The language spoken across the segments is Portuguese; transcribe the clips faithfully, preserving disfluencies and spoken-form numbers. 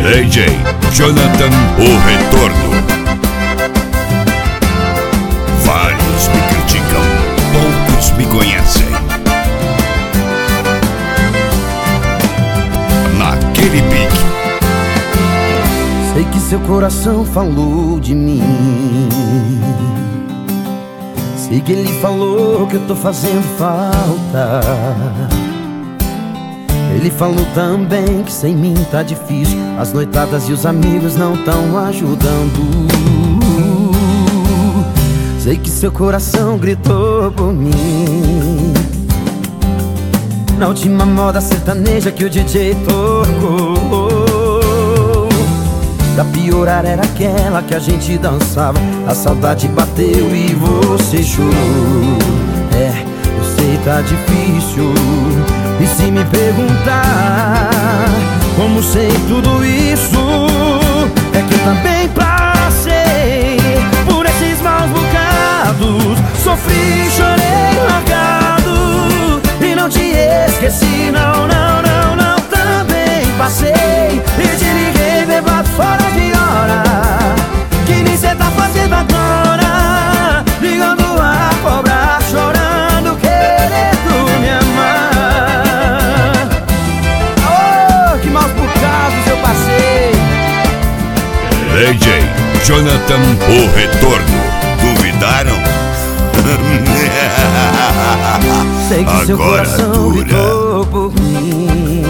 D J Jonathan, o retorno. Vários me criticam, poucos me conhecem. Naquele pique. Sei que seu coração falou de mim. Sei que ele falou que eu tô fazendo falta. Ele falou também que sem mim tá difícil. As noitadas e os amigos não tão ajudando. Sei que seu coração gritou por mim na última moda sertaneja que o D J tocou. Pra piorar era aquela que a gente dançava. A saudade bateu e você chorou. É, eu sei tá difícil. E se me perguntar como sei tudo isso, é que eu também passei por esses maus bocados. Sofri, chorei, largado e não te esqueci, não, não, não, não. Também passei e te liguei bebado fora de hora, que nem cê tá fazendo agora, ligando a cobrar, chorando, querendo me amar. Oh, que maus bocados eu passei. D J Jonathan, o retorno. Duvidaram? Sei que seu Agora coração dura. gritou por mim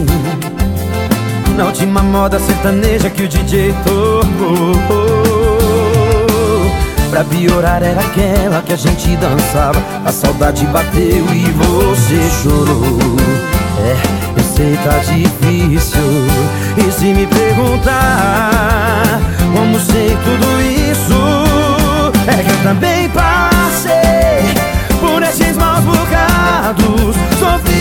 na última moda sertaneja que o D J tocou. Pra piorar era aquela que a gente dançava. A saudade bateu e você chorou. É, eu sei tá difícil. E se me perguntar como sei tudo isso, é que eu também passei por esses maus bocados. Sofri